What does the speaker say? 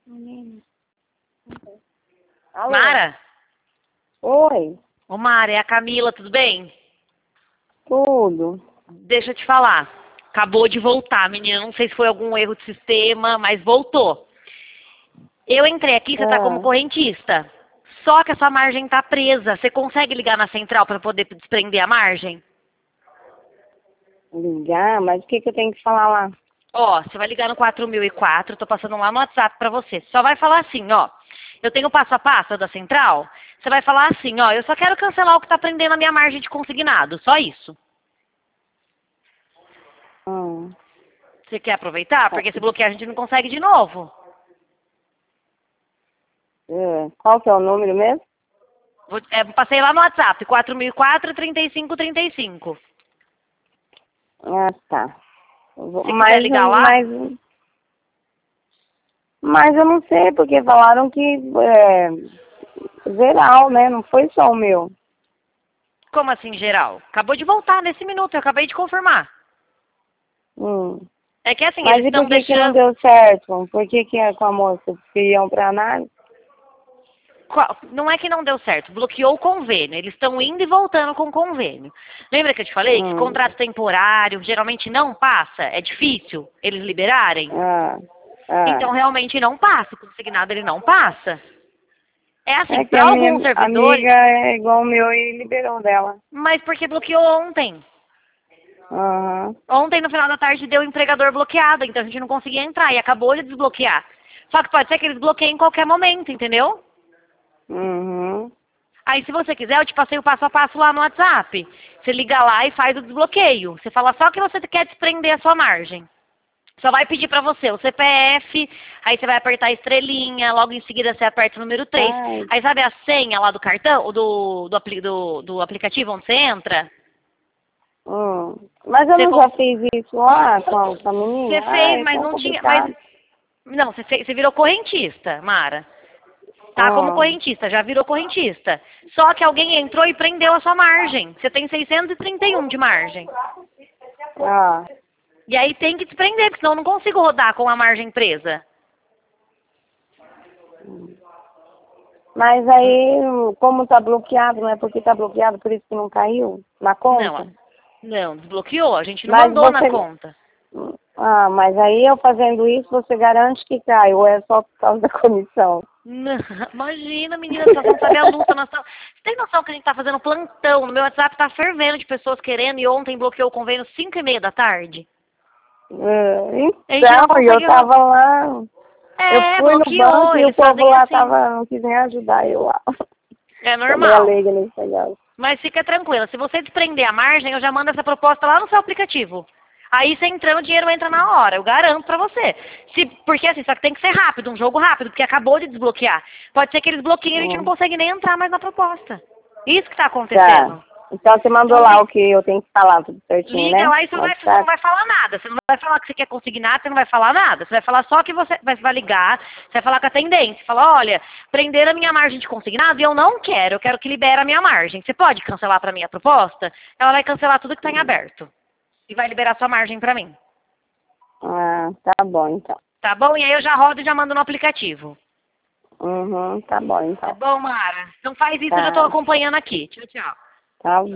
Alô? Mara? Oi, Ô Mara, é a Camila, tudo bem? tudo. Deixa eu te falar. Acabou de voltar, menina. Não sei se foi algum erro de sistema, mas voltou. Eu entrei aqui, você tá como correntista. Só que a sua margem tá presa. Você consegue ligar na central para poder desprender a margem? Ligar? Mas o que eu tenho que falar lá? Ó, você vai ligar no 4004, tô passando lá no WhatsApp pra você. Só vai falar assim, ó. Eu tenho o passo a passo da central. Você vai falar assim, ó, eu só quero cancelar o que tá prendendo a minha margem de consignado. Só isso. Hum. Você quer aproveitar? Porque se bloquear a gente não consegue de novo. Qual que é o número mesmo? Passei lá no WhatsApp, 4004-3535. Ah, tá. Se quiser ligar lá, Mas eu não sei, porque falaram que geral, né? Não foi só o meu. como assim geral? Acabou de voltar nesse minuto, eu acabei de confirmar. Hum. É que assim, Mas eles e estão por que não deixando... deu certo? Por que com a moça iam pra análise? Não é que não deu certo, bloqueou o convênio. Eles estão indo e voltando com o convênio. Lembra que eu te falei que contrato temporário geralmente não passa? É difícil eles liberarem? Então realmente não passa. O consignado ele não passa. É assim, É que para a alguns minha servidores, amiga é igual o meu e liberou dela. mas porque bloqueou ontem. Aham. Ontem, no final da tarde, deu o empregador bloqueado, então a gente não conseguia entrar e acabou de desbloquear. Só que pode ser que eles bloqueiem em qualquer momento, entendeu? Uhum. Aí, se você quiser, eu te passei o passo a passo lá no WhatsApp. Você liga lá e faz o desbloqueio. Você fala só que você quer desprender a sua margem. Só vai pedir pra você o CPF, aí você vai apertar a estrelinha, logo em seguida você aperta o número 3. Ai. Aí sabe a senha lá do cartão, do aplicativo onde você entra? Mas eu Você, não já fiz isso lá com a você menina? Ah, fez, é mas tão não tinha... Mas, complicado. não, você virou correntista, Mara. Tá como correntista, já virou correntista. Só que alguém entrou e prendeu a sua margem. Você tem 631 de margem. Ah. E aí tem que desprender, porque senão eu não consigo rodar com a margem presa. Mas aí, como tá bloqueado, não é porque tá bloqueado, por isso que não caiu na conta? Não, desbloqueou. A gente não Mas mandou na conta. mas aí eu fazendo isso, você garante que cai, ou é só por causa da comissão? Não, imagina, menina, você não sabe a luta. Você tem noção que a gente tá fazendo plantão? No meu WhatsApp tá fervendo de pessoas querendo e ontem bloqueou o convênio 5:30 da tarde. Então, eu tava lá, eu fui no bloqueou. banco e o Eles povo fazem lá assim. não quis nem ajudar eu lá. É Sou meio normal. leiga nesse negócio. Mas fica tranquila, se você desprender a margem, eu já mando essa proposta lá no seu aplicativo. Aí você entrando, o dinheiro entra na hora, eu garanto pra você. Porque assim, só que tem que ser rápido, um jogo rápido, porque acabou de desbloquear. Pode ser que eles bloqueiem e a gente não consegue nem entrar mais na proposta. Isso que tá acontecendo. Tá. Então você mandou Então, lá o que eu tenho que falar, tudo certinho, liga né? lá e você não vai falar nada. Você não vai falar que você quer consignar, você não vai falar nada. Você vai falar só que você vai ligar, você vai falar com a atendente. Falar, olha, prenderam a minha margem de consignado e eu não quero. Eu quero que libere a minha margem. Você pode cancelar pra mim a proposta? Ela vai cancelar tudo que tá em aberto. E vai liberar sua margem pra mim. Ah, tá bom então. Tá bom? E aí eu já rodo e já mando no aplicativo. Tá bom então. Tá bom, Mara? Então faz isso, eu já tô acompanhando aqui. Tchau, tchau. Tá